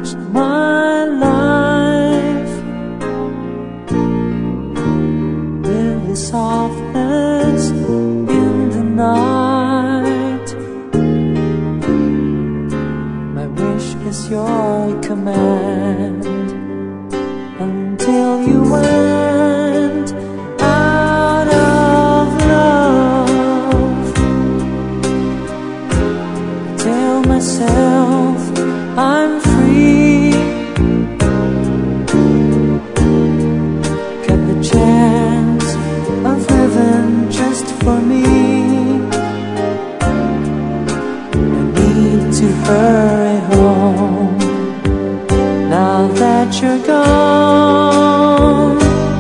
watched my life with the softness in the night. My wish is your command until you went out of love. Tell myself I'm free, got the chance of heaven just for me. I need to hurry home now that you're gone.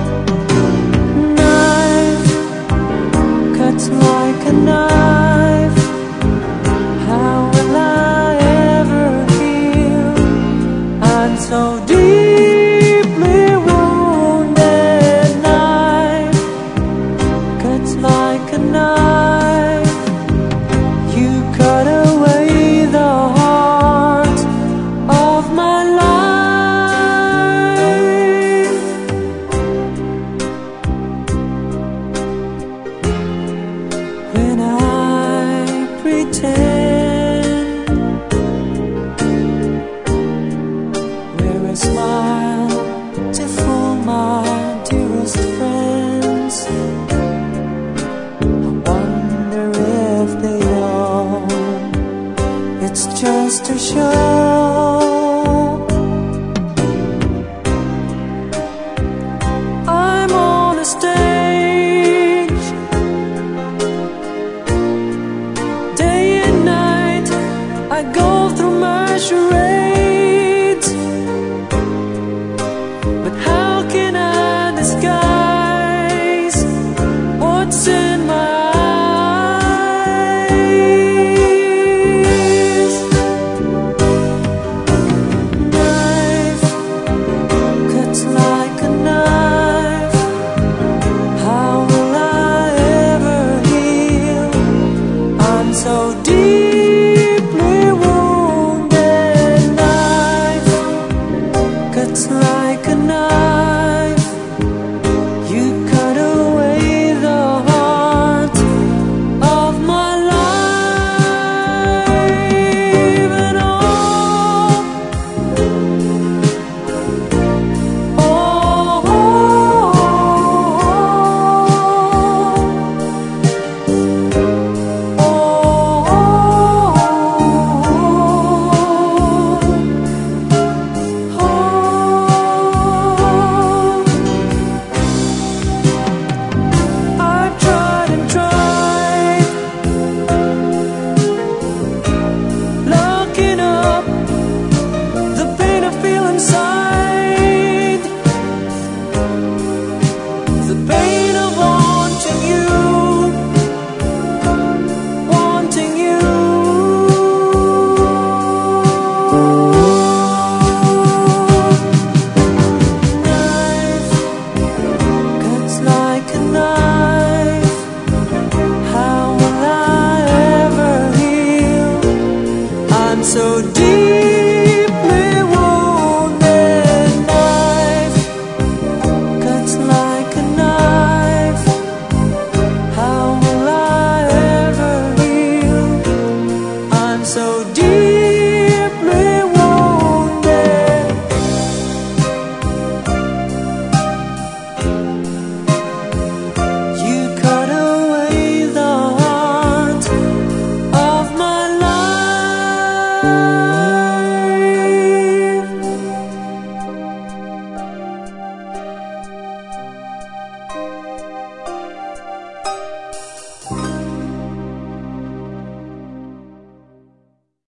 Knife cuts like a knife. How will I ever heal? I'm so deeply wounded. Knife cuts like a knife. You cut away the heart of my life. When I pretend, wear a smile to fool my dearest friends. I wonder if they know it's just a show. I'm on a stage, day and night I go through my charade.